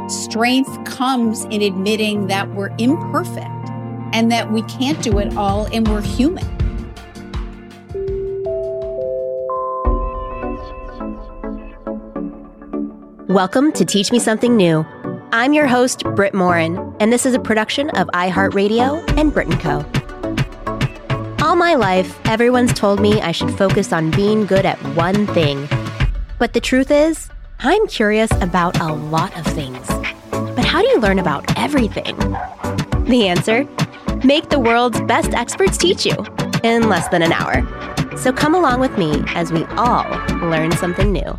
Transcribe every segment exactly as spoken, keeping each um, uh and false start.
Strength comes in admitting that we're imperfect and that we can't do it all and we're human. Welcome to Teach Me Something New. I'm your host, Britt Morin, and this is a production of iHeartRadio and Brit and Co. All my life, everyone's told me I should focus on being good at one thing. But the truth is, I'm curious about a lot of things. But how do you learn about everything? The answer? Make the world's best experts teach you in less than an hour. So come along with me as we all learn something new.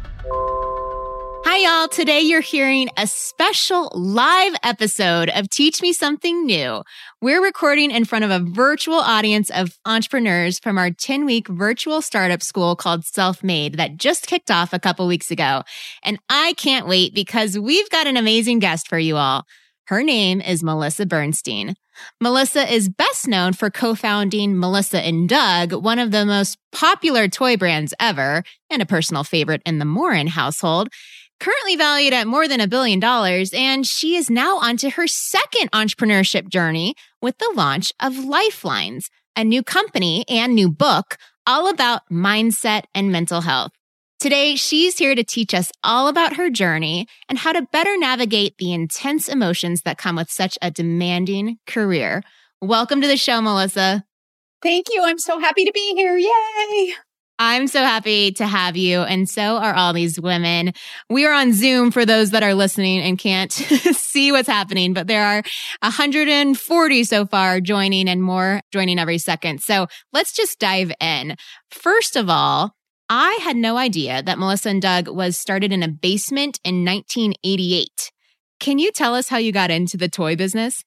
Hi, y'all. Today you're hearing a special live episode of Teach Me Something New. We're recording in front of a virtual audience of entrepreneurs from our ten-week virtual startup school called Self-Made that just kicked off a couple weeks ago. And I can't wait because we've got an amazing guest for you all. Her name is Melissa Bernstein. Melissa is best known for co-founding Melissa and Doug, one of the most popular toy brands ever, and a personal favorite in the Morin household. Currently valued at more than a billion dollars, and she is now onto her second entrepreneurship journey with the launch of Lifelines, a new company and new book all about mindset and mental health. Today, she's here to teach us all about her journey and how to better navigate the intense emotions that come with such a demanding career. Welcome to the show, Melissa. Thank you. I'm so happy to be here. Yay! I'm so happy to have you, and so are all these women. We are on Zoom for those that are listening and can't see what's happening, but there are one hundred forty so far joining and more joining every second. So let's just dive in. First of all, I had no idea that Melissa and Doug was started in a basement in nineteen eighty-eight. Can you tell us how you got into the toy business?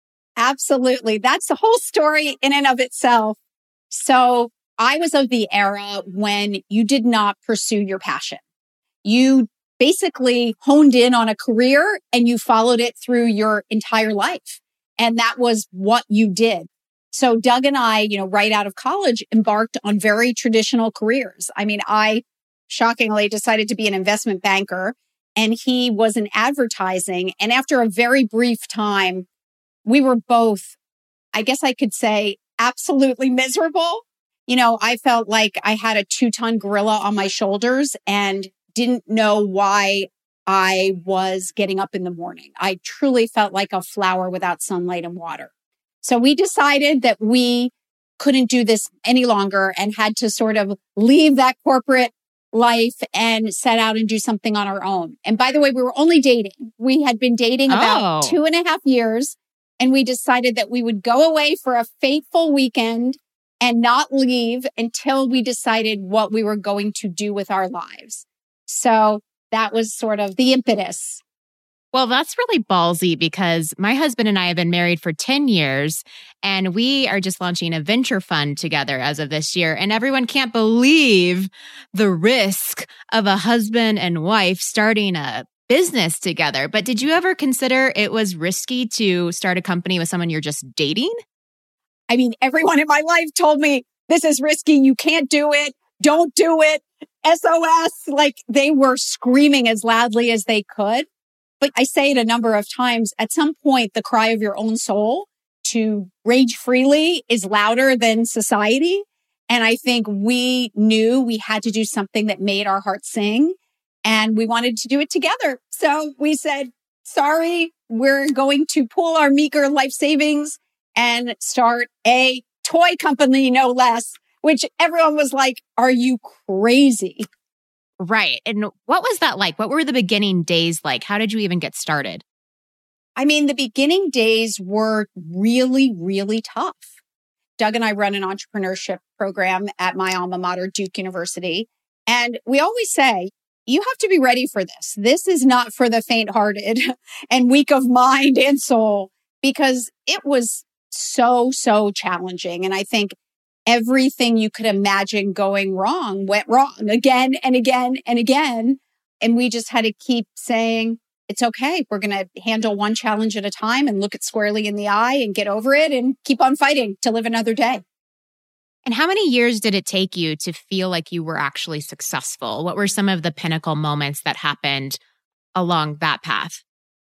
Absolutely. That's the whole story in and of itself. So I was of the era when you did not pursue your passion. You basically honed in on a career and you followed it through your entire life. And that was what you did. So Doug and I, you know, right out of college, embarked on very traditional careers. I mean, I shockingly decided to be an investment banker and he was in advertising. And after a very brief time, we were both, I guess I could say, absolutely miserable. You know, I felt like I had a two-ton gorilla on my shoulders and didn't know why I was getting up in the morning. I truly felt like a flower without sunlight and water. So we decided that we couldn't do this any longer and had to sort of leave that corporate life and set out and do something on our own. And by the way, we were only dating. We had been dating about Oh. two and a half years, and we decided that we would go away for a fateful weekend and not leave until we decided what we were going to do with our lives. So that was sort of the impetus. Well, that's really ballsy because my husband and I have been married for ten years and we are just launching a venture fund together as of this year. And everyone can't believe the risk of a husband and wife starting a business together. But did you ever consider it was risky to start a company with someone you're just dating? I mean, everyone in my life told me, this is risky. You can't do it. Don't do it. S O S. Like they were screaming as loudly as they could. But I say it a number of times. At some point, the cry of your own soul to rage freely is louder than society. And I think we knew we had to do something that made our hearts sing. And we wanted to do it together. So we said, sorry, we're going to pool our meager life savings and start a toy company, no less, which everyone was like, are you crazy? Right. And what was that like? What were the beginning days like? How did you even get started? I mean, the beginning days were really, really tough. Doug and I run an entrepreneurship program at my alma mater, Duke University. And we always say, you have to be ready for this. This is not for the faint-hearted and weak of mind and soul, because it was so, so challenging. And I think everything you could imagine going wrong went wrong again and again and again. And we just had to keep saying, it's okay. We're going to handle one challenge at a time and look it squarely in the eye and get over it and keep on fighting to live another day. And how many years did it take you to feel like you were actually successful? What were some of the pinnacle moments that happened along that path?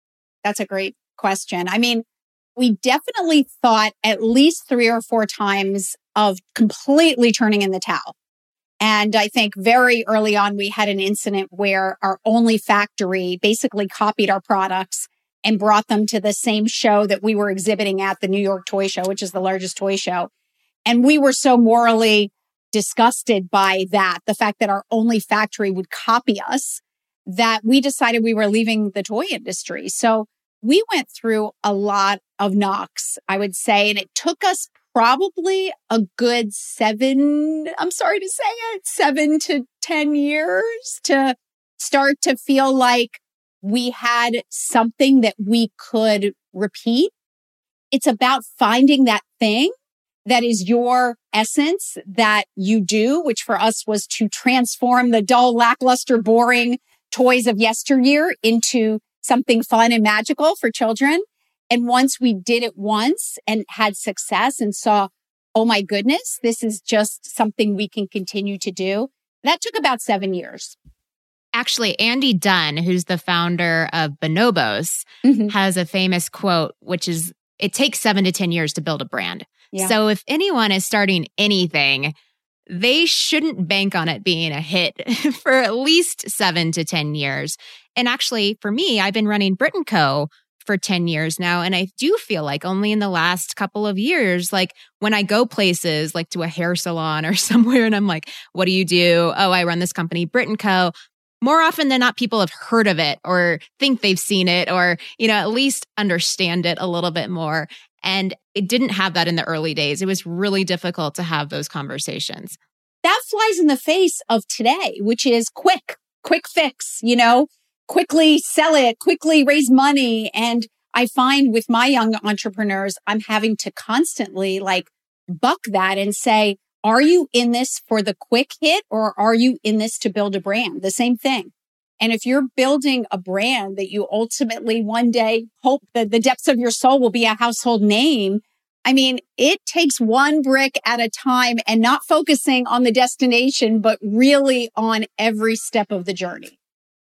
That's a great question. I mean, we definitely thought at least three or four times of completely turning in the towel. And I think very early on, we had an incident where our only factory basically copied our products and brought them to the same show that we were exhibiting at, the New York Toy Show, which is the largest toy show. And we were so morally disgusted by that, the fact that our only factory would copy us, that we decided we were leaving the toy industry. So we went through a lot of knocks, I would say, and it took us probably a good seven, I'm sorry to say it, seven to ten years to start to feel like we had something that we could repeat. It's about finding that thing that is your essence that you do, which for us was to transform the dull, lackluster, boring toys of yesteryear into something fun and magical for children. And once we did it once and had success and saw, oh my goodness, this is just something we can continue to do. That took about seven years. Actually, Andy Dunn, who's the founder of Bonobos, mm-hmm. has a famous quote, which is, it takes seven to ten years to build a brand. Yeah. So if anyone is starting anything, they shouldn't bank on it being a hit for at least seven to ten years. And actually, for me, I've been running Brit and Co. for ten years now. And I do feel like only in the last couple of years, like when I go places like to a hair salon or somewhere and I'm like, what do you do? Oh, I run this company, Brit and Co. More often than not, people have heard of it or think they've seen it or, you know, at least understand it a little bit more. And it didn't have that in the early days. It was really difficult to have those conversations. That flies in the face of today, which is quick, quick fix, you know, quickly sell it, quickly raise money. And I find with my young entrepreneurs, I'm having to constantly like buck that and say, are you in this for the quick hit or are you in this to build a brand? The same thing. And if you're building a brand that you ultimately one day hope that the depths of your soul will be a household name, I mean, it takes one brick at a time and not focusing on the destination, but really on every step of the journey.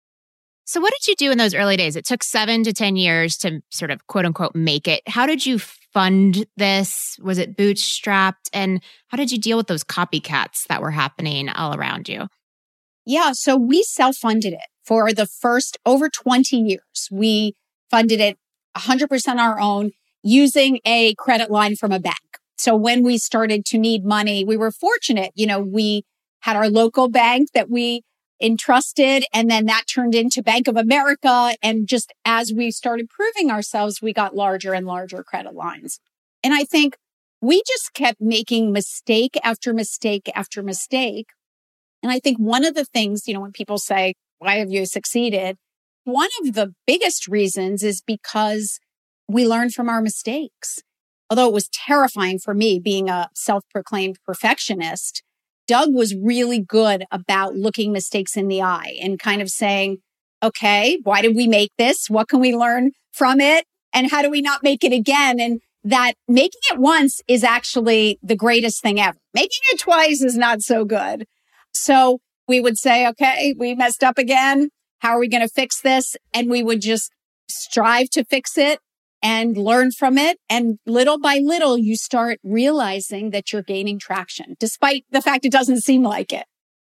So what did you do in those early days? It took seven to ten years to sort of quote unquote make it. How did you fund this? Was it bootstrapped? And how did you deal with those copycats that were happening all around you? Yeah, so we self-funded it for the first over twenty years. We funded it one hundred percent our own using a credit line from a bank. So when we started to need money, we were fortunate. You know, we had our local bank that we entrusted, and then that turned into Bank of America. And just as we started proving ourselves, we got larger and larger credit lines. And I think we just kept making mistake after mistake after mistake. And I think one of the things, you know, when people say, why have you succeeded? One of the biggest reasons is because we learned from our mistakes. Although it was terrifying for me being a self-proclaimed perfectionist, Doug was really good about looking mistakes in the eye and kind of saying, okay, why did we make this? What can we learn from it? And how do we not make it again? And that making it once is actually the greatest thing ever. Making it twice is not so good. So we would say, okay, we messed up again. How are we going to fix this? And we would just strive to fix it and learn from it. And little by little, you start realizing that you're gaining traction, despite the fact it doesn't seem like it.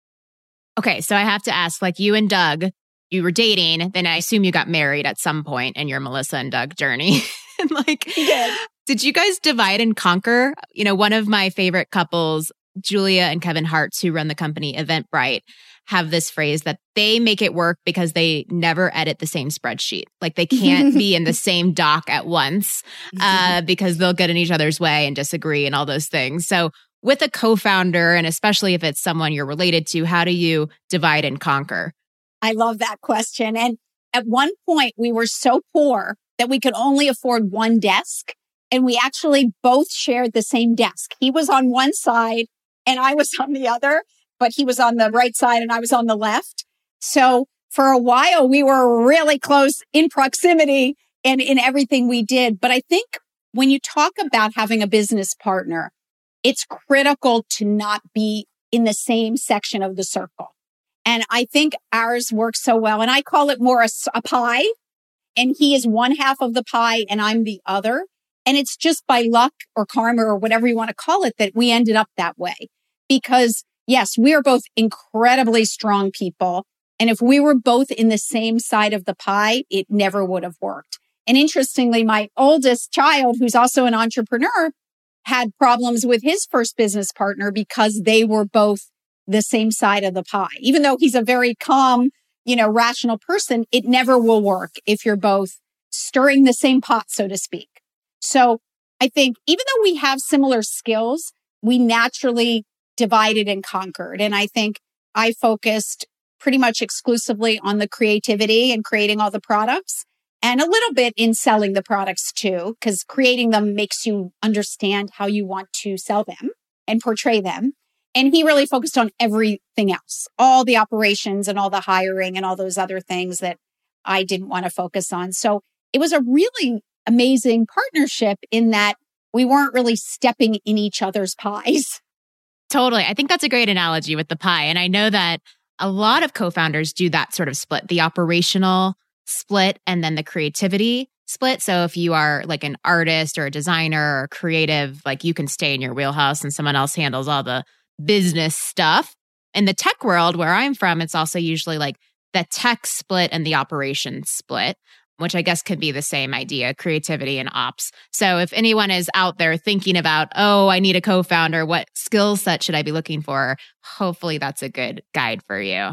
Okay, so I have to ask, like you and Doug, you were dating, then I assume you got married at some point in your Melissa and Doug journey. And like, we did. Did you guys divide and conquer? You know, one of my favorite couples, Julia and Kevin Hartz, who run the company Eventbrite, have this phrase that they make it work because they never edit the same spreadsheet. Like they can't be in the same doc at once uh, because they'll get in each other's way and disagree and all those things. So with a co-founder, and especially if it's someone you're related to, how do you divide and conquer? I love that question. And at one point, we were so poor that we could only afford one desk. And we actually both shared the same desk. He was on one side and I was on the other, but he was on the right side and I was on the left. So for a while, we were really close in proximity and in everything we did. But I think when you talk about having a business partner, it's critical to not be in the same section of the circle. And I think ours works so well. And I call it more a, a pie. and he is one half of the pie and I'm the other. And it's just by luck or karma or whatever you want to call it that we ended up that way. Because yes, we are both incredibly strong people. And if we were both in the same side of the pie, it never would have worked. And interestingly, my oldest child, who's also an entrepreneur, had problems with his first business partner because they were both the same side of the pie. Even though he's a very calm, you know, rational person, it never will work if you're both stirring the same pot, so to speak. So I think even though we have similar skills, we naturally divided and conquered. And I think I focused pretty much exclusively on the creativity and creating all the products, and a little bit in selling the products too, because creating them makes you understand how you want to sell them and portray them. And he really focused on everything else, all the operations and all the hiring and all those other things that I didn't want to focus on. So it was a really amazing partnership in that we weren't really stepping in each other's pies. Totally. I think that's a great analogy with the pie. And I know that a lot of co-founders do that sort of split, the operational split and then the creativity split. So if you are like an artist or a designer or creative, like you can stay in your wheelhouse and someone else handles all the business stuff. In the tech world where I'm from, it's also usually like the tech split and the operations split, which I guess could be the same idea, creativity and ops. So if anyone is out there thinking about, oh, I need a co-founder, what skill set should I be looking for? Hopefully that's a good guide for you.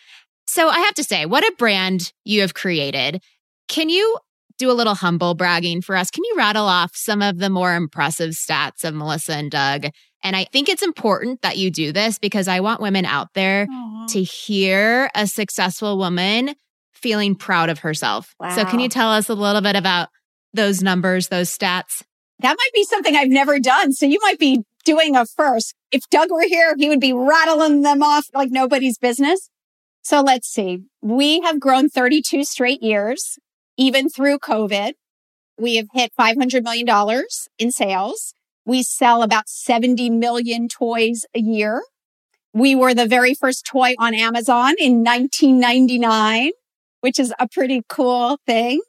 So I have to say, what a brand you have created. Can you do a little humble bragging for us? Can you rattle off some of the more impressive stats of Melissa and Doug? And I think it's important that you do this because I want women out there Aww. To hear a successful woman feeling proud of herself. Wow. So can you tell us a little bit about those numbers, those stats? That might be something I've never done. So you might be doing a first. If Doug were here, he would be rattling them off like nobody's business. So let's see. We have grown thirty-two straight years, even through COVID. We have hit five hundred million dollars in sales. We sell about seventy million toys a year. We were the very first toy on Amazon in nineteen ninety-nine, which is a pretty cool thing.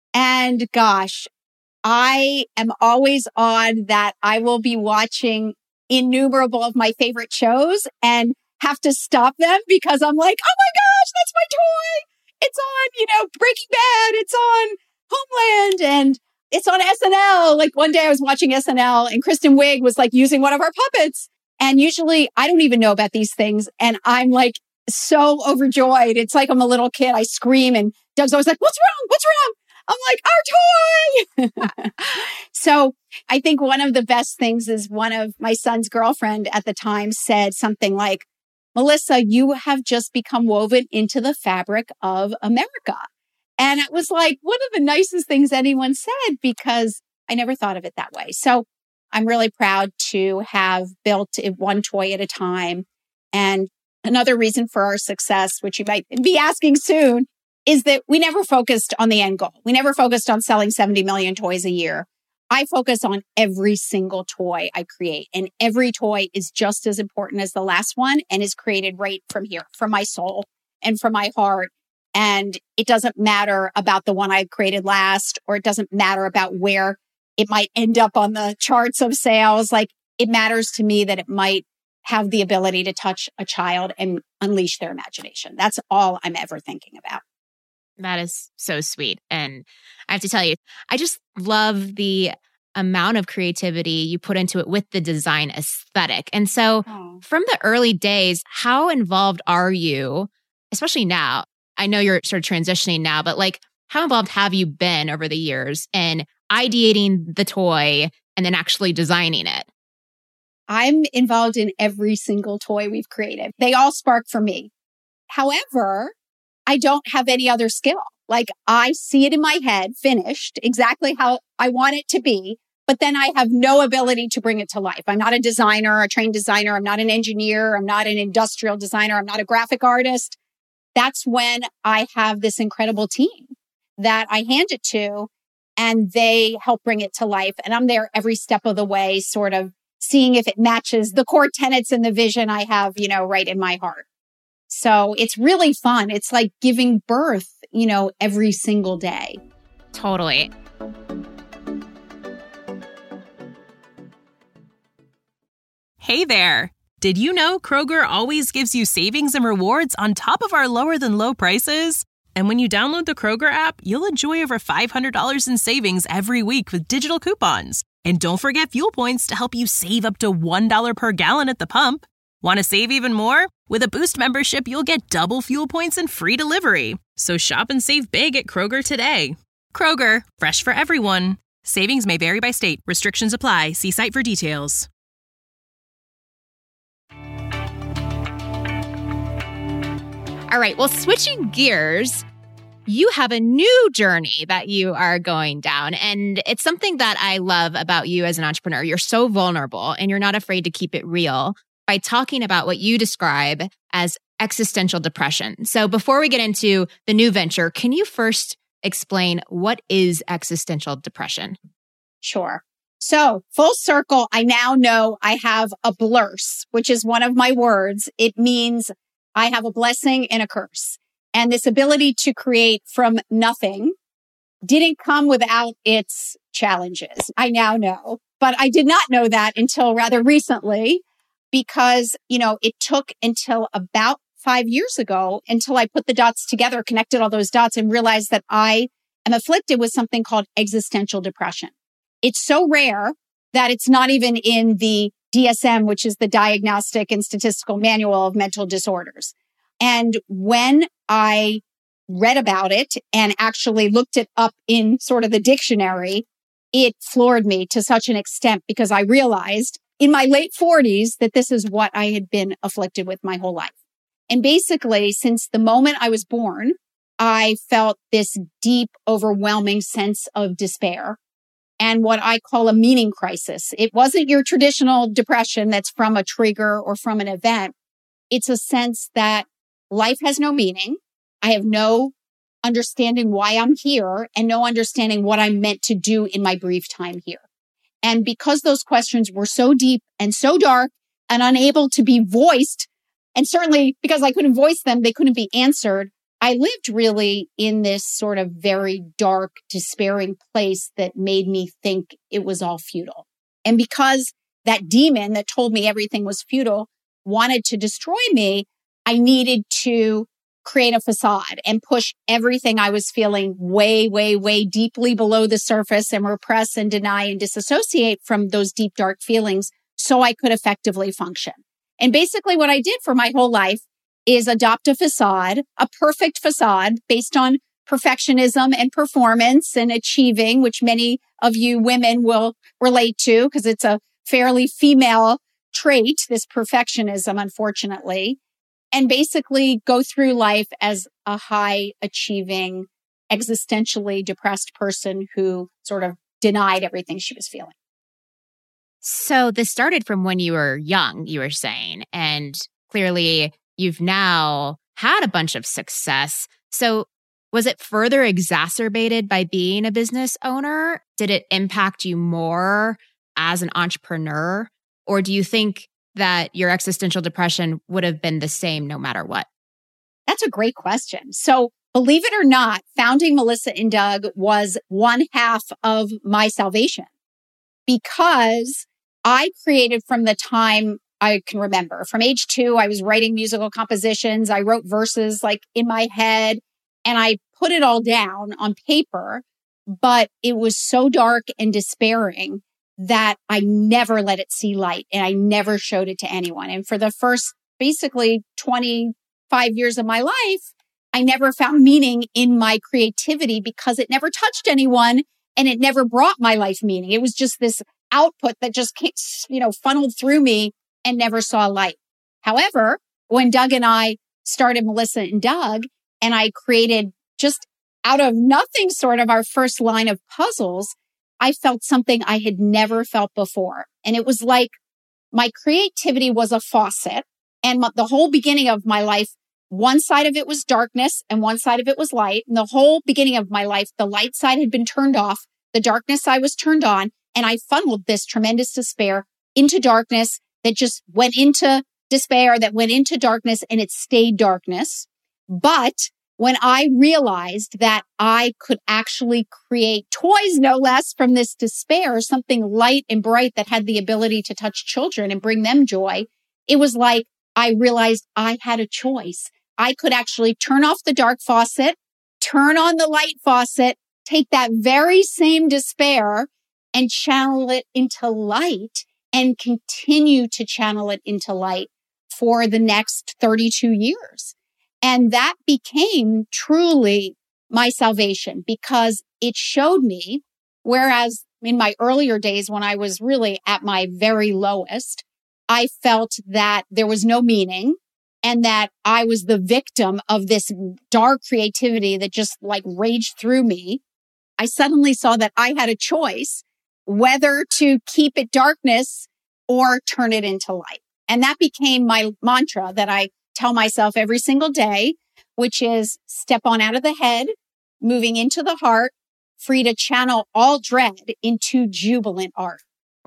And gosh, I am always awed that I will be watching innumerable of my favorite shows and have to stop them because I'm like, oh my gosh, that's my toy. It's on, you know, Breaking Bad. It's on Homeland and it's on S N L. Like one day I was watching S N L and Kristen Wiig was like using one of our puppets. And usually I don't even know about these things. And I'm like so overjoyed. It's like I'm a little kid. I scream and Doug's always like, what's wrong? What's wrong? I'm like, our toy. So I think one of the best things is one of my son's girlfriend at the time said something like, Melissa, you have just become woven into the fabric of America. And it was like one of the nicest things anyone said because I never thought of it that way. So I'm really proud to have built it one toy at a time. And another reason for our success, which you might be asking soon, is that we never focused on the end goal. We never focused on selling seventy million toys a year. I focus on every single toy I create, and every toy is just as important as the last one and is created right from here, from my soul and from my heart. And it doesn't matter about the one I created last, or it doesn't matter about where it might end up on the charts of sales. Like it matters to me that it might have the ability to touch a child and unleash their imagination. That's all I'm ever thinking about. That is so sweet. And I have to tell you, I just love the amount of creativity you put into it with the design aesthetic. And so oh. from the early days, how involved are you, especially now? I know you're sort of transitioning now, but like how involved have you been over the years in ideating the toy and then actually designing it? I'm involved in every single toy we've created. They all spark for me. However, I don't have any other skill. Like I see it in my head, finished exactly how I want it to be, but then I have no ability to bring it to life. I'm not a designer, a trained designer. I'm not an engineer. I'm not an industrial designer. I'm not a graphic artist. That's when I have this incredible team that I hand it to and they help bring it to life. And I'm there every step of the way, sort of seeing if it matches the core tenets and the vision I have, you know, right in my heart. So it's really fun. It's like giving birth, you know, every single day. Totally. Hey there. Did you know Kroger always gives you savings and rewards on top of our lower than low prices? And when you download the Kroger app, you'll enjoy over five hundred dollars in savings every week with digital coupons. And don't forget fuel points to help you save up to one dollar per gallon at the pump. Want to save even more? With a Boost membership, you'll get double fuel points and free delivery. So shop and save big at Kroger today. Kroger, fresh for everyone. Savings may vary by state. Restrictions apply. See site for details. All right. Well, switching gears, you have a new journey that you are going down. And it's something that I love about you as an entrepreneur. You're so vulnerable and you're not afraid to keep it real by talking about what you describe as existential depression. So before we get into the new venture, can you first explain what is existential depression? Sure. So full circle, I now know I have a blurse, which is one of my words. It means I have a blessing and a curse. And this ability to create from nothing didn't come without its challenges. I now know, but I did not know that until rather recently because, you know, it took until about five years ago until I put the dots together, connected all those dots and realized that I am afflicted with something called existential depression. It's so rare that it's not even in the D S M, which is the Diagnostic and Statistical Manual of Mental Disorders. And when I read about it and actually looked it up in sort of the dictionary, it floored me to such an extent because I realized in my late forties that this is what I had been afflicted with my whole life. And basically, since the moment I was born, I felt this deep, overwhelming sense of despair and what I call a meaning crisis. It wasn't your traditional depression that's from a trigger or from an event. It's a sense that life has no meaning. I have no understanding why I'm here and no understanding what I'm meant to do in my brief time here. And because those questions were so deep and so dark and unable to be voiced, and certainly because I couldn't voice them, they couldn't be answered, I lived really in this sort of very dark, despairing place that made me think it was all futile. And because that demon that told me everything was futile wanted to destroy me, I needed to create a facade and push everything I was feeling way, way, way deeply below the surface and repress and deny and disassociate from those deep, dark feelings so I could effectively function. And basically what I did for my whole life is adopt a facade, a perfect facade based on perfectionism and performance and achieving, which many of you women will relate to because it's a fairly female trait, this perfectionism, unfortunately, and basically go through life as a high achieving, existentially depressed person who sort of denied everything she was feeling. So this started from when you were young, you were saying, and clearly you've now had a bunch of success. So was it further exacerbated by being a business owner? Did it impact you more as an entrepreneur? Or do you think that your existential depression would have been the same no matter what? That's a great question. So believe it or not, founding Melissa and Doug was one half of my salvation because I created from the time I can remember. From age two, I was writing musical compositions. I wrote verses like in my head and I put it all down on paper, but it was so dark and despairing that I never let it see light and I never showed it to anyone. And for the first basically twenty-five years of my life, I never found meaning in my creativity because it never touched anyone and it never brought my life meaning. It was just this output that just, you know, funneled through me and never saw light. However, when Doug and I started Melissa and Doug and I created just out of nothing sort of our first line of puzzles, I felt something I had never felt before. And it was like my creativity was a faucet and the whole beginning of my life, one side of it was darkness and one side of it was light. And the whole beginning of my life, the light side had been turned off. The darkness side was turned on. And I funneled this tremendous despair into darkness that just went into despair, that went into darkness, and it stayed darkness. But when I realized that I could actually create toys, no less, from this despair, something light and bright that had the ability to touch children and bring them joy. It was like I realized I had a choice. I could actually turn off the dark faucet, turn on the light faucet, take that very same despair and channel it into light and continue to channel it into light for the next thirty-two years. And that became truly my salvation because it showed me, whereas in my earlier days when I was really at my very lowest, I felt that there was no meaning and that I was the victim of this dark creativity that just like raged through me. I suddenly saw that I had a choice whether to keep it darkness or turn it into light. And that became my mantra that I tell myself every single day, which is step on out of the head, moving into the heart, free to channel all dread into jubilant art.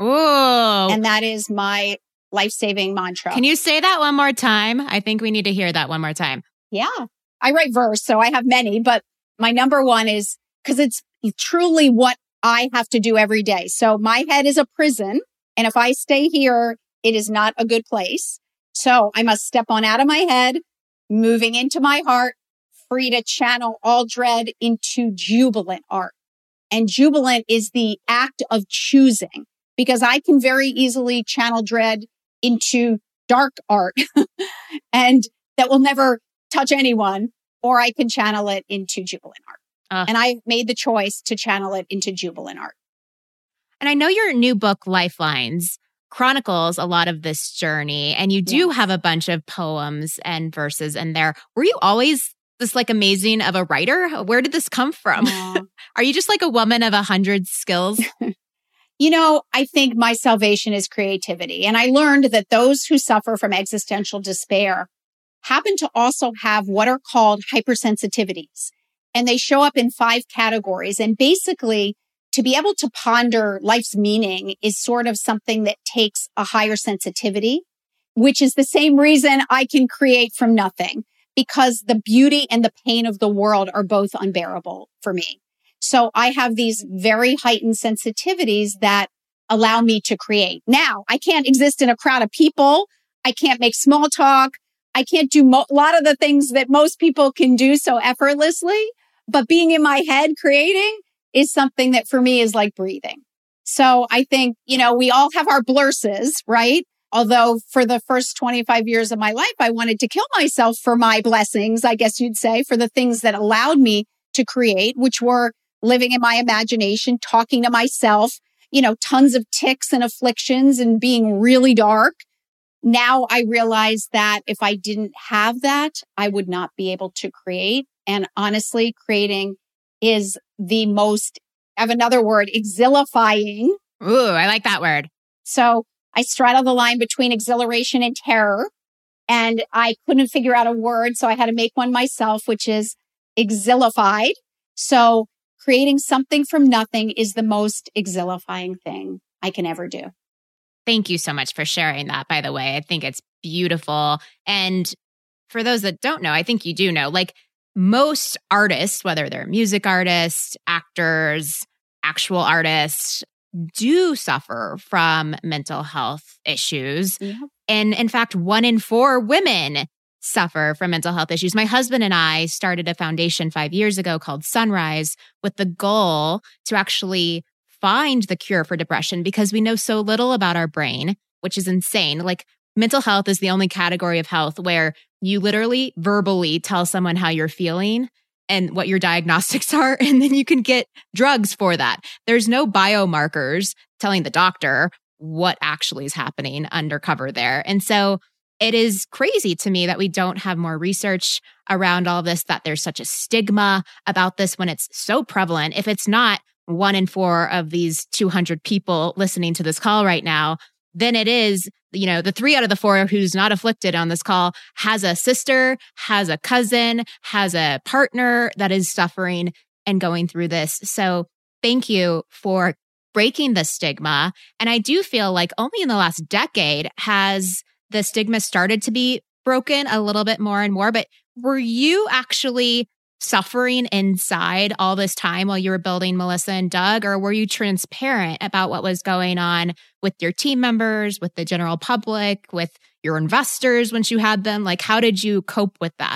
Oh, and that is my life-saving mantra. Can you say that one more time? I think we need to hear that one more time. Yeah. I write verse, so I have many, but my number one is because it's truly what I have to do every day. So my head is a prison. And if I stay here, it is not a good place. So I must step on out of my head, moving into my heart, free to channel all dread into jubilant art. And jubilant is the act of choosing, because I can very easily channel dread into dark art and that will never touch anyone, or I can channel it into jubilant art. Uh, and I made the choice to channel it into jubilant art. And I know your new book, Lifelines, chronicles a lot of this journey, and you do yes. have a bunch of poems and verses in there. Were you always this like amazing of a writer? Where did this come from? Uh, Are you just like a woman of a hundred skills? You know, I think my salvation is creativity. And I learned that those who suffer from existential despair happen to also have what are called hypersensitivities. And they show up in five categories. And basically, to be able to ponder life's meaning is sort of something that takes a higher sensitivity, which is the same reason I can create from nothing, because the beauty and the pain of the world are both unbearable for me. So I have these very heightened sensitivities that allow me to create. Now, I can't exist in a crowd of people. I can't make small talk. I can't do mo- a lot of the things that most people can do so effortlessly. But being in my head creating is something that for me is like breathing. So I think, you know, we all have our blurses, right? Although for the first twenty-five years of my life, I wanted to kill myself for my blessings, I guess you'd say, for the things that allowed me to create, which were living in my imagination, talking to myself, you know, tons of tics and afflictions and being really dark. Now I realize that if I didn't have that, I would not be able to create. And honestly, creating is the most, I have another word, exhilifying. Ooh, I like that word. So I straddle the line between exhilaration and terror. And I couldn't figure out a word, so I had to make one myself, which is exhilified. So creating something from nothing is the most exhilifying thing I can ever do. Thank you so much for sharing that, by the way. I think it's beautiful. And for those that don't know, I think you do know, like most artists, whether they're music artists, actors, actual artists, do suffer from mental health issues. Yeah. And in fact, one in four women suffer from mental health issues. My husband and I started a foundation five years ago called Sunrise with the goal to actually find the cure for depression because we know so little about our brain, which is insane. Like mental health is the only category of health where you literally verbally tell someone how you're feeling and what your diagnostics are, and then you can get drugs for that. There's no biomarkers telling the doctor what actually is happening undercover there. And so it is crazy to me that we don't have more research around all of this, that there's such a stigma about this when it's so prevalent. If it's not one in four of these two hundred people listening to this call right now, then it is, you know, the three out of the four who's not afflicted on this call has a sister, has a cousin, has a partner that is suffering and going through this. So thank you for breaking the stigma. And I do feel like only in the last decade has the stigma started to be broken a little bit more and more. But were you actually suffering inside all this time while you were building Melissa and Doug, or were you transparent about what was going on with your team members, with the general public, with your investors once you had them? Like, how did you cope with that?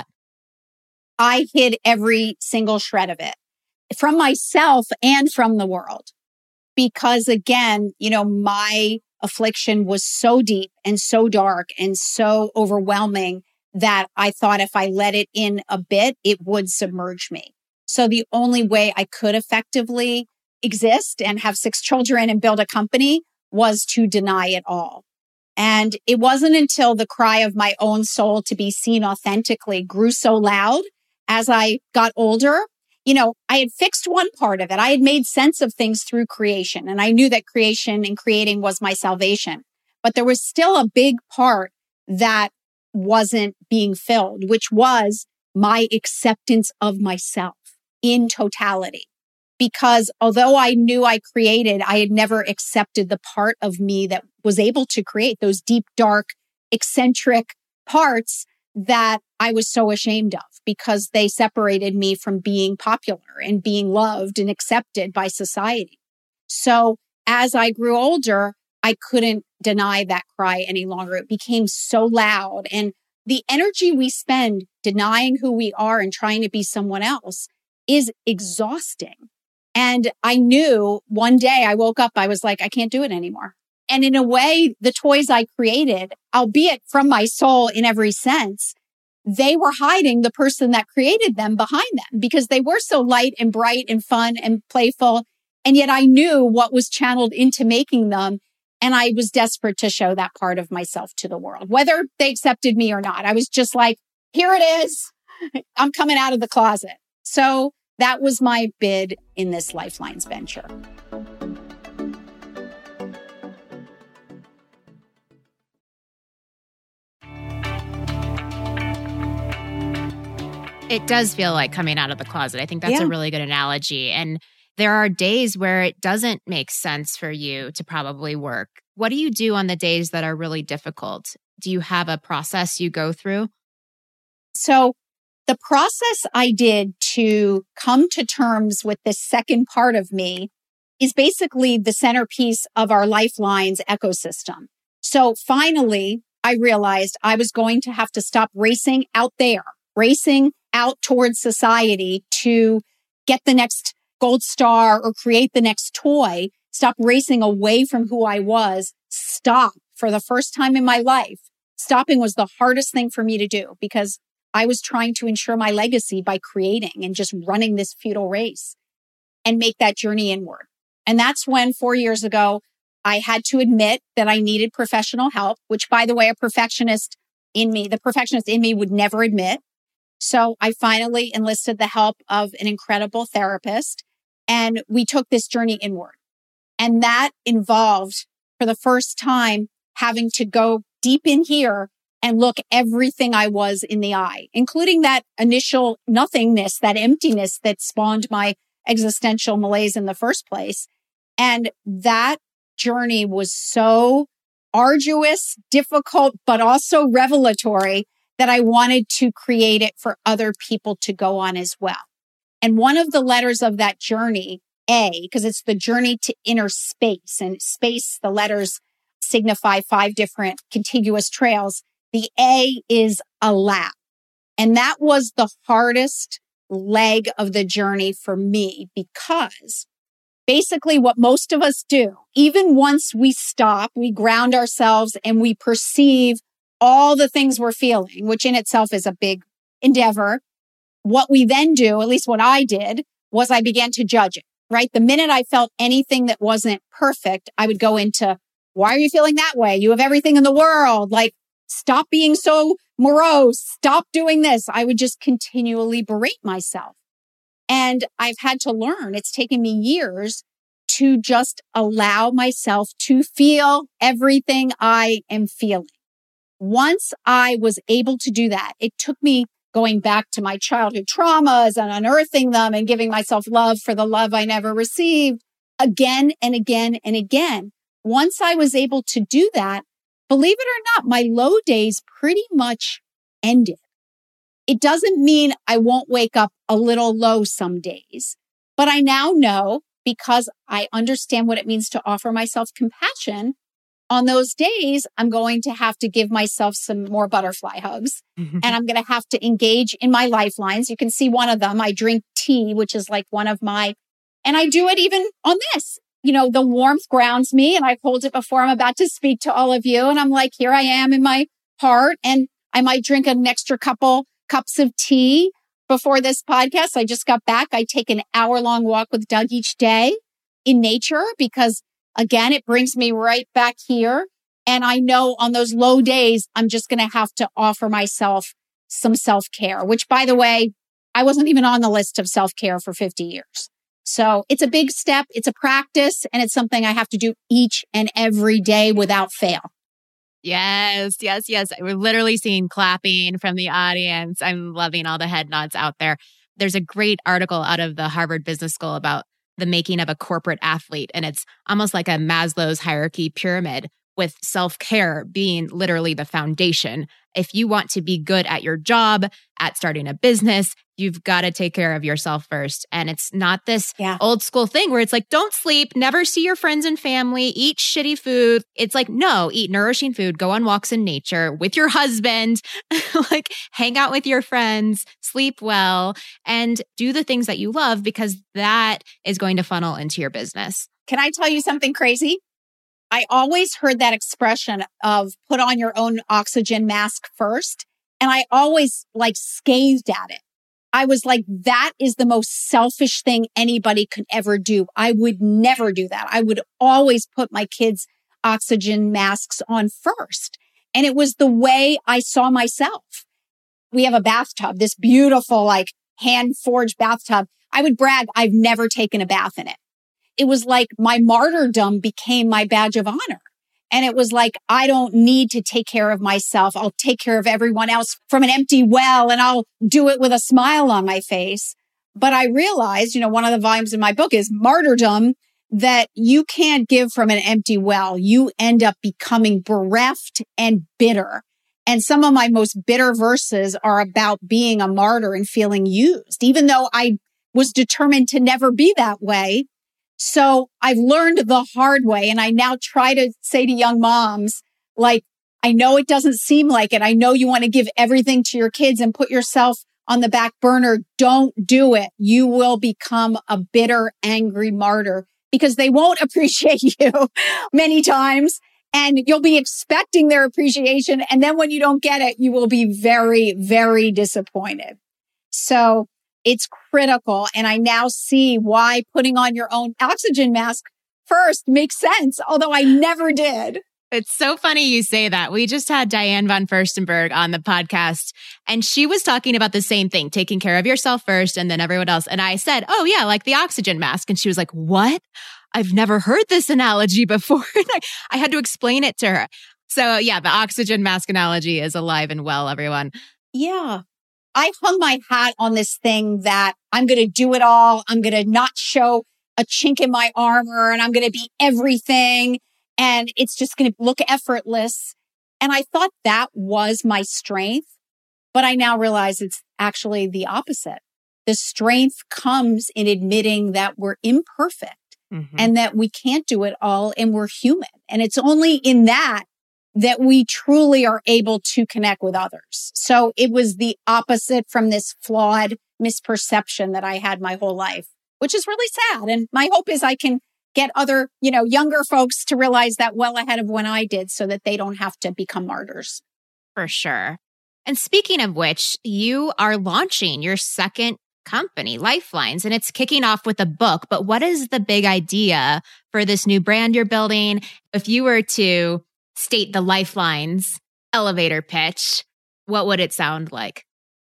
I hid every single shred of it from myself and from the world. Because again, you know, my affliction was so deep and so dark and so overwhelming that I thought if I let it in a bit, it would submerge me. So the only way I could effectively exist and have six children and build a company was to deny it all. And it wasn't until the cry of my own soul to be seen authentically grew so loud as I got older. You know, I had fixed one part of it. I had made sense of things through creation, and I knew that creation and creating was my salvation. But there was still a big part that wasn't being filled, which was my acceptance of myself in totality. Because although I knew I created, I had never accepted the part of me that was able to create those deep, dark, eccentric parts that I was so ashamed of, because they separated me from being popular and being loved and accepted by society. So as I grew older, I couldn't deny that cry any longer. It became so loud. And the energy we spend denying who we are and trying to be someone else is exhausting. And I knew one day I woke up, I was like, I can't do it anymore. And in a way, the toys I created, albeit from my soul in every sense, they were hiding the person that created them behind them, because they were so light and bright and fun and playful. And yet I knew what was channeled into making them. And I was desperate to show that part of myself to the world, whether they accepted me or not. I was just like, here it is. I'm coming out of the closet. So that was my bid in this Lifelines venture. It does feel like coming out of the closet. I think that's Yeah. a really good analogy. And there are days where it doesn't make sense for you to probably work. What do you do on the days that are really difficult? Do you have a process you go through? So the process I did to come to terms with this second part of me is basically the centerpiece of our Lifelines ecosystem. So finally, I realized I was going to have to stop racing out there, racing out towards society to get the next gold star or create the next toy, stop racing away from who I was, stop for the first time in my life. Stopping was the hardest thing for me to do, because I was trying to ensure my legacy by creating and just running this futile race and make that journey inward. And that's when four years ago, I had to admit that I needed professional help, which, by the way, a perfectionist in me, the perfectionist in me would never admit. So I finally enlisted the help of an incredible therapist, and we took this journey inward. And that involved, for the first time, having to go deep in here and look everything I was in the eye, including that initial nothingness, that emptiness that spawned my existential malaise in the first place. And that journey was so arduous, difficult, but also revelatory that I wanted to create it for other people to go on as well. And one of the letters of that journey, A, because it's the journey to inner space, and space, the letters signify five different contiguous trails. The A is allow. And that was the hardest leg of the journey for me, because basically what most of us do, even once we stop, we ground ourselves and we perceive all the things we're feeling, which in itself is a big endeavor. What we then do, at least what I did, was I began to judge it, right? The minute I felt anything that wasn't perfect, I would go into, why are you feeling that way? You have everything in the world. Like, stop being so morose. Stop doing this. I would just continually berate myself. And I've had to learn, it's taken me years to just allow myself to feel everything I am feeling. Once I was able to do that, it took me going back to my childhood traumas and unearthing them and giving myself love for the love I never received again and again and again. Once I was able to do that, believe it or not, my low days pretty much ended. It doesn't mean I won't wake up a little low some days, but I now know, because I understand what it means to offer myself compassion, on those days, I'm going to have to give myself some more butterfly hugs and I'm going to have to engage in my lifelines. You can see one of them. I drink tea, which is like one of my, and I do it even on this. You know, the warmth grounds me, and I hold it before I'm about to speak to all of you. And I'm like, here I am in my heart. And I might drink an extra couple cups of tea before this podcast. I just got back. I take an hour long walk with Doug each day in nature because, again, it brings me right back here. And I know on those low days, I'm just going to have to offer myself some self-care, which, by the way, I wasn't even on the list of self-care for fifty years. So it's a big step. It's a practice, and it's something I have to do each and every day without fail. Yes, yes, yes. We're literally seeing clapping from the audience. I'm loving all the head nods out there. There's a great article out of the Harvard Business School about the making of a corporate athlete. And it's almost like a Maslow's hierarchy pyramid, with self-care being literally the foundation. If you want to be good at your job, at starting a business, you've got to take care of yourself first. And it's not this yeah. old school thing where it's like, don't sleep, never see your friends and family, eat shitty food. It's like, no, eat nourishing food, go on walks in nature with your husband, like hang out with your friends, sleep well, and do the things that you love, because that is going to funnel into your business. Can I tell you something crazy? I always heard that expression of put on your own oxygen mask first. And I always like scathed at it. I was like, that is the most selfish thing anybody could ever do. I would never do that. I would always put my kids' oxygen masks on first. And it was the way I saw myself. We have a bathtub, this beautiful, like hand forged bathtub. I would brag, I've never taken a bath in it. It was like my martyrdom became my badge of honor. And it was like, I don't need to take care of myself. I'll take care of everyone else from an empty well, and I'll do it with a smile on my face. But I realized, you know, one of the volumes in my book is martyrdom, that you can't give from an empty well. You end up becoming bereft and bitter. And some of my most bitter verses are about being a martyr and feeling used, even though I was determined to never be that way. So I've learned the hard way. And I now try to say to young moms, like, I know it doesn't seem like it. I know you want to give everything to your kids and put yourself on the back burner. Don't do it. You will become a bitter, angry martyr because they won't appreciate you many times. And you'll be expecting their appreciation. And then when you don't get it, you will be very, very disappointed. So it's critical. And I now see why putting on your own oxygen mask first makes sense, although I never did. It's so funny you say that. We just had Diane von Furstenberg on the podcast, and she was talking about the same thing, taking care of yourself first and then everyone else. And I said, oh yeah, like the oxygen mask. And she was like, what? I've never heard this analogy before. I, I had to explain it to her. So yeah, the oxygen mask analogy is alive and well, everyone. Yeah. I hung my hat on this thing that I'm going to do it all. I'm going to not show a chink in my armor, and I'm going to be everything. And it's just going to look effortless. And I thought that was my strength. But I now realize it's actually the opposite. The strength comes in admitting that we're imperfect mm-hmm. and that we can't do it all, and we're human. And it's only in that that we truly are able to connect with others. So it was the opposite from this flawed misperception that I had my whole life, which is really sad. And my hope is I can get other, you know, younger folks to realize that well ahead of when I did, so that they don't have to become martyrs. For sure. And speaking of which, you are launching your second company, Lifelines, and it's kicking off with a book. But what is the big idea for this new brand you're building? If you were to state the Lifelines elevator pitch, what would it sound like?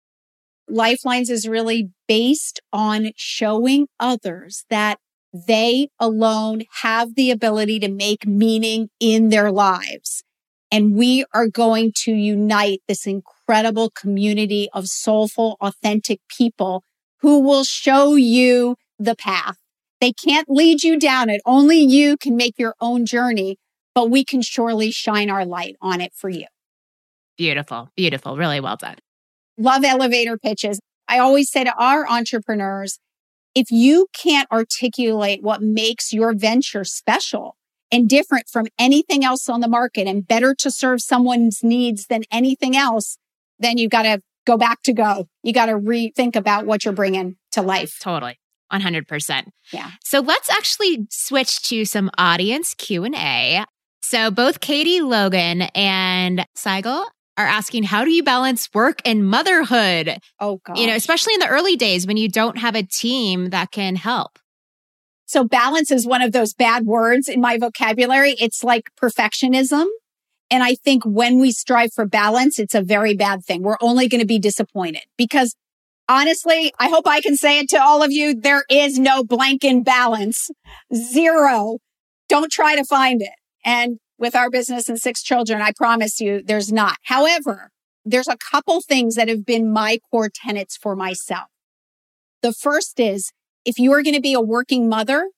Lifelines is really based on showing others that they alone have the ability to make meaning in their lives. And we are going to unite this incredible community of soulful, authentic people who will show you the path. They can't lead you down it. Only you can make your own journey, but we can surely shine our light on it for you. Beautiful, beautiful. Really well done. love elevator pitches. I always say to our entrepreneurs, if you can't articulate what makes your venture special and different from anything else on the market and better to serve someone's needs than anything else, then you've got to go back to go. You got to rethink about what you're bringing to life. Totally. one hundred percent. Yeah. So let's actually switch to some audience Q and A. So both Katie Logan and Seigel are asking, how do you balance work and motherhood? Oh, God. You know, especially in the early days when you don't have a team that can help. So balance is one of those bad words in my vocabulary. It's like perfectionism. And I think when we strive for balance, it's a very bad thing. We're only going to be disappointed because honestly, I hope I can say it to all of you. There is no blanket balance. Zero. Don't try to find it. And with our business and six children, I promise you there's not. However, there's a couple things that have been my core tenets for myself. The first is, if you are going to be a working mother,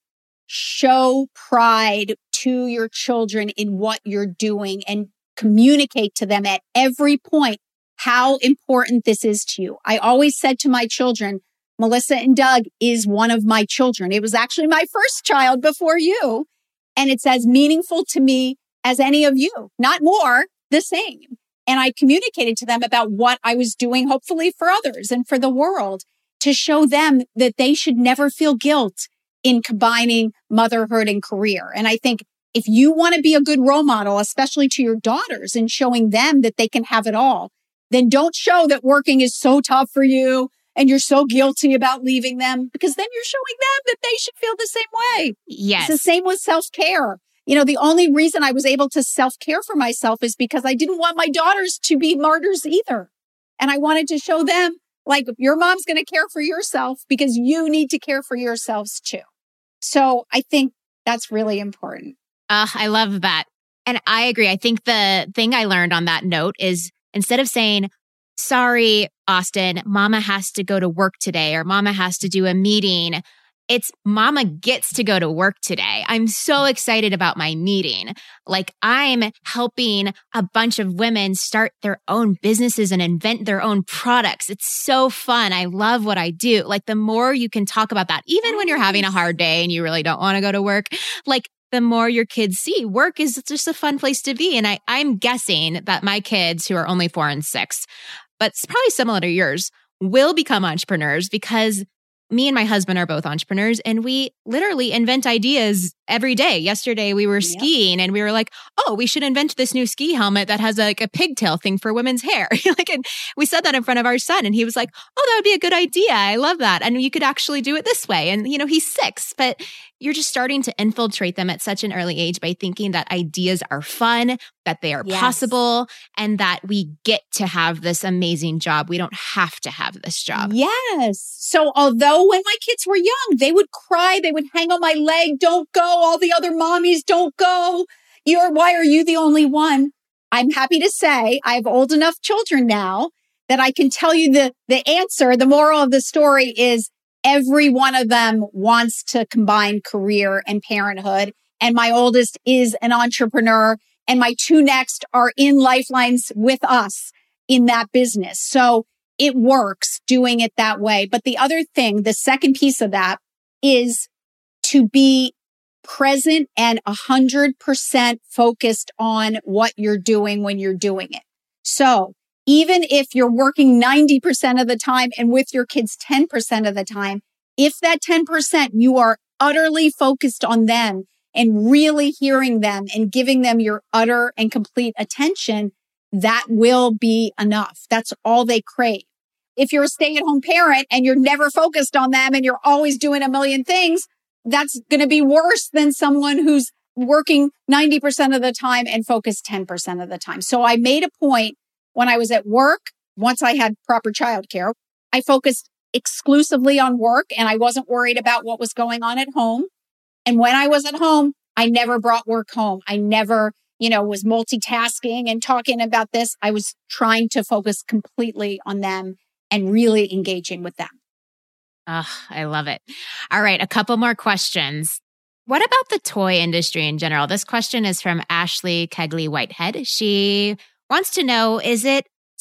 show pride to your children in what you're doing and communicate to them at every point how important this is to you. I always said to my children, Melissa and Doug is one of my children. It was actually my first child before you. And it's as meaningful to me as any of you, not more, the same. And I communicated to them about what I was doing, hopefully for others and for the world, to show them that they should never feel guilt in combining motherhood and career. And I think if you want to be a good role model, especially to your daughters and showing them that they can have it all, then don't show that working is so tough for you and you're so guilty about leaving them, because then you're showing them that they should feel the same way. Yes. It's the same with self-care. You know, the only reason I was able to self-care for myself is because I didn't want my daughters to be martyrs either. And I wanted to show them, like, your mom's going to care for yourself because you need to care for yourselves too. So I think that's really important. Uh, I love that. And I agree. I think the thing I learned on that note is instead of saying, sorry, Austin, mama has to go to work today or mama has to do a meeting, it's mama gets to go to work today. I'm so excited about my meeting. Like, I'm helping a bunch of women start their own businesses and invent their own products. It's so fun. I love what I do. Like, the more you can talk about that, even when you're having a hard day and you really don't want to go to work, like, the more your kids see work is just a fun place to be. And I, I'm guessing that my kids, who are only four and six, but it's probably similar to yours, will become entrepreneurs because me and my husband are both entrepreneurs and we literally invent ideas every day. Yesterday we were yep. skiing and we were like, oh, we should invent this new ski helmet that has like a pigtail thing for women's hair. Like, and we said that in front of our son and he was like, oh, that would be a good idea. I love that. And you could actually do it this way. And, you know, he's six, but you're just starting to infiltrate them at such an early age by thinking that ideas are fun, that they are yes. possible, and that we get to have this amazing job. We don't have to have this job. Yes. So although when my kids were young, they would cry, they would hang on my leg, don't go, all the other mommies don't go. You're, why are you the only one? I'm happy to say I have old enough children now that I can tell you the, the answer. The moral of the story is every one of them wants to combine career and parenthood. And my oldest is an entrepreneur and my two next are in Lifelines with us in that business. So it works doing it that way. But the other thing, the second piece of that is to be present and a hundred percent focused on what you're doing when you're doing it. So even if you're working ninety percent of the time and with your kids ten percent of the time, if that ten percent you are utterly focused on them and really hearing them and giving them your utter and complete attention, that will be enough. That's all they crave. If you're a stay-at-home parent and you're never focused on them and you're always doing a million things, that's going to be worse than someone who's working ninety percent of the time and focused ten percent of the time. So I made a point when I was at work, once I had proper childcare, I focused exclusively on work and I wasn't worried about what was going on at home. And when I was at home, I never brought work home. I never, you know, was multitasking and talking about this. I was trying to focus completely on them and really engaging with them. Oh, I love it. All right. A couple more questions. What about the toy industry in general? This question is from Ashley Kegley Whitehead. She wants to know, is it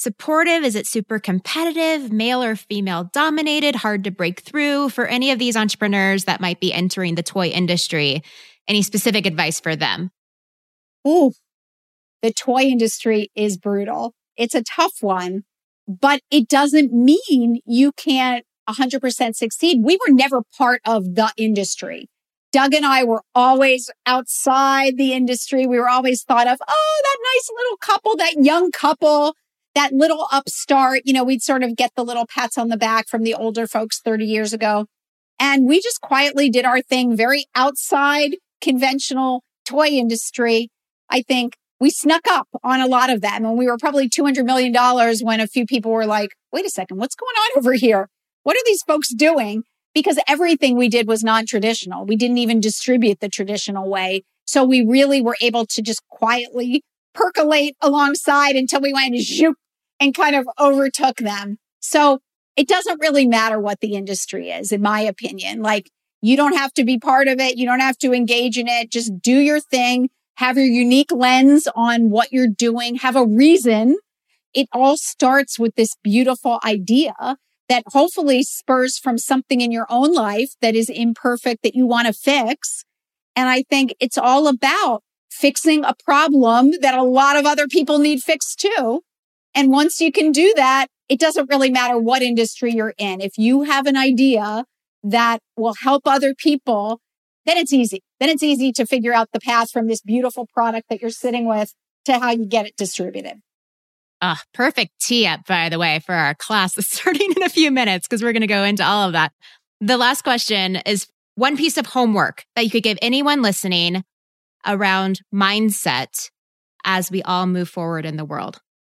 supportive? Is it super competitive, male or female dominated, hard to break through? For any of these entrepreneurs that might be entering the toy industry, any specific advice for them? Ooh, the toy industry is brutal. It's a tough one, but it doesn't mean you can't one hundred percent succeed. We were never part of the industry. Doug and I were always outside the industry. We were always thought of, oh, that nice little couple, that young couple, that little upstart. You know, we'd sort of get the little pats on the back from the older folks thirty years ago. And we just quietly did our thing, very outside conventional toy industry. I think we snuck up on a lot of them. And we were probably two hundred million dollars when a few people were like, wait a second, what's going on over here? What are these folks doing? Because everything we did was non-traditional. We didn't even distribute the traditional way. So we really were able to just quietly percolate alongside until we went zoop and kind of overtook them. So it doesn't really matter what the industry is, in my opinion. Like, you don't have to be part of it. You don't have to engage in it. Just do your thing. Have your unique lens on what you're doing. Have a reason. It all starts with this beautiful idea that hopefully spurs from something in your own life that is imperfect that you want to fix. And I think it's all about fixing a problem that a lot of other people need fixed too. And once you can do that, it doesn't really matter what industry you're in. If you have an idea that will help other people, then it's easy. Then it's easy to figure out the path from this beautiful product that you're sitting with to how you get it distributed. Ah, oh, perfect tee up, by the way, for our class that's starting in a few minutes, because we're going to go into all of that. The last question is one piece of homework that you could give anyone listening around mindset as we all move forward in the world.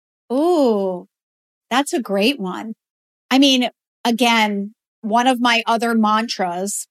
Oh, that's a great one. I mean, again, one of my other mantras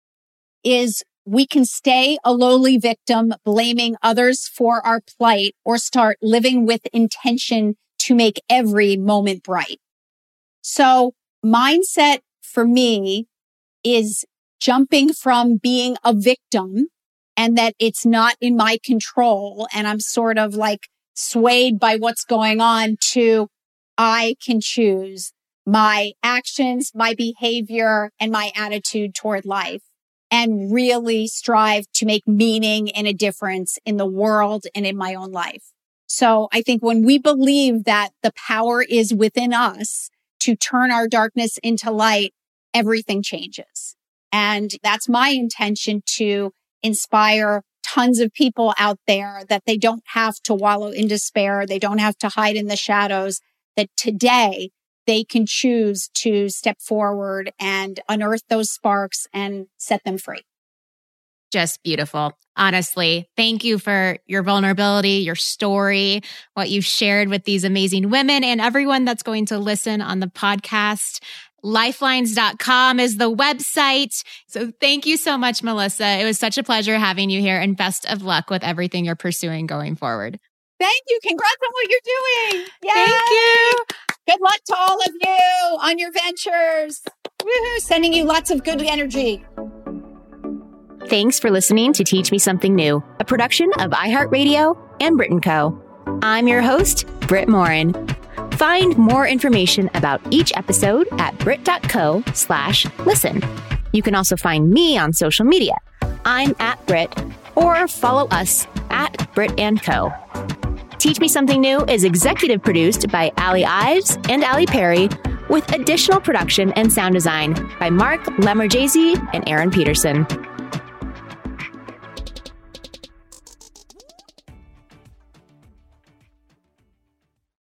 is we can stay a lowly victim, blaming others for our plight, or start living with intention to make every moment bright. So mindset for me is jumping from being a victim and that it's not in my control and I'm sort of like swayed by what's going on to I can choose my actions, my behavior, and my attitude toward life, and really strive to make meaning and a difference in the world and in my own life. So I think when we believe that the power is within us to turn our darkness into light, everything changes. And that's my intention, to inspire tons of people out there that they don't have to wallow in despair. They don't have to hide in the shadows, that today they can choose to step forward and unearth those sparks and set them free. Just beautiful. Honestly, thank you for your vulnerability, your story, what you've shared with these amazing women and everyone that's going to listen on the podcast. Lifelines dot com is the website. So thank you so much, Melissa. It was such a pleasure having you here, and best of luck with everything you're pursuing going forward. Thank you. Congrats on what you're doing. Yay! Thank you. Good luck to all of you on your ventures. Woohoo! Sending you lots of good energy. Thanks for listening to Teach Me Something New, a production of iHeartRadio and Brit and Co. I'm your host, Britt Morin. Find more information about each episode at brit.co slash listen. You can also find me on social media. I'm at Brit, or follow us at Brit and Co. Teach Me Something New is executive produced by Allie Ives and Allie Perry, with additional production and sound design by Mark Lemmerjazy and Aaron Peterson.